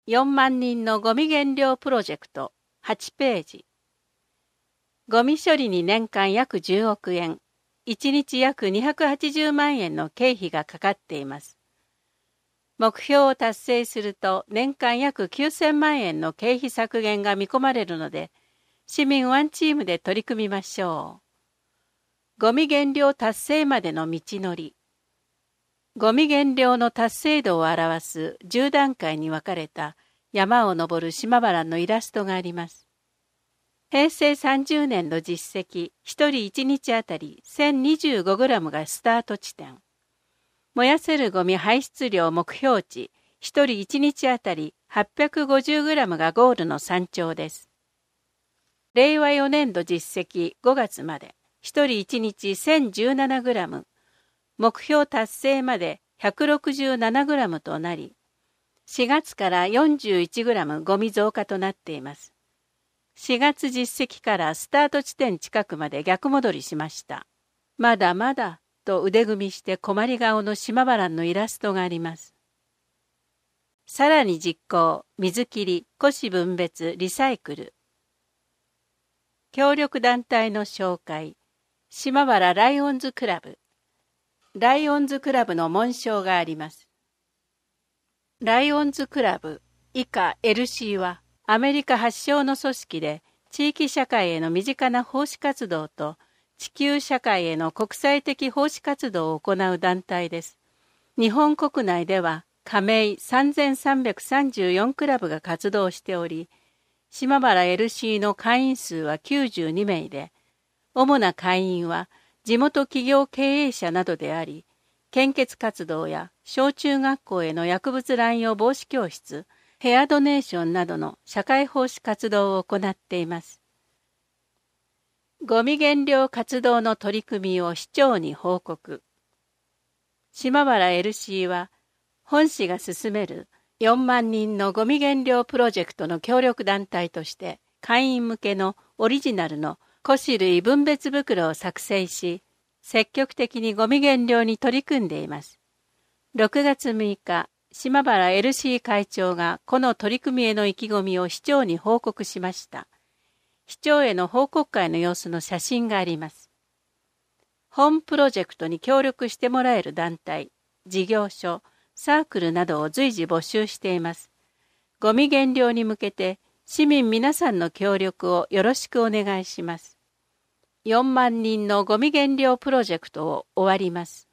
4万人のゴミ減量プロジェクト8ページ。ゴミ処理に年間約10億円、1日約280万円の経費がかかっています。目標を達成すると年間約9000万円の経費削減が見込まれるので、市民ワンチームで取り組みましょう。ゴミ減量達成までの道のり。ゴミ減量の達成度を表す10段階に分かれた山を登る島原のイラストがあります。平成30年の実績、1人1日あたり 1025g がスタート地点。燃やせるゴミ排出量目標値、1人1日あたり 850g がゴールの山頂です。令和4年度実績5月まで、1人1日 1017g、目標達成まで 167g となり、4月から 41g ゴミ増加となっています。4月実績からスタート地点近くまで逆戻りしました。まだまだと腕組みして困り顔の島原のイラストがあります。さらに実行、水切り、古紙分別、リサイクル。協力団体の紹介、島原ライオンズクラブ。ライオンズクラブの紋章があります。ライオンズクラブ以下 LC はアメリカ発祥の組織で地域社会への身近な奉仕活動と地球社会への国際的奉仕活動を行う団体です。日本国内では加盟3334クラブが活動しており、島原 LC の会員数は92名で、主な会員は地元企業経営者などであり、献血活動や小中学校への薬物乱用防止教室、ヘアドネーションなどの社会奉仕活動を行っています。ゴミ減量活動の取り組みを市長に報告。島原 LC は、本市が進める4万人のゴミ減量プロジェクトの協力団体として、会員向けのオリジナルの古紙類分別袋を作成し、積極的にゴミ減量に取り組んでいます。6月6日、島原 LC 会長がこの取り組みへの意気込みを市長に報告しました。市長への報告会の様子の写真があります。本プロジェクトに協力してもらえる団体、事業所、サークルなどを随時募集しています。ゴミ減量に向けて市民皆さんの協力をよろしくお願いします。4万人のゴミ減量プロジェクトを終わります。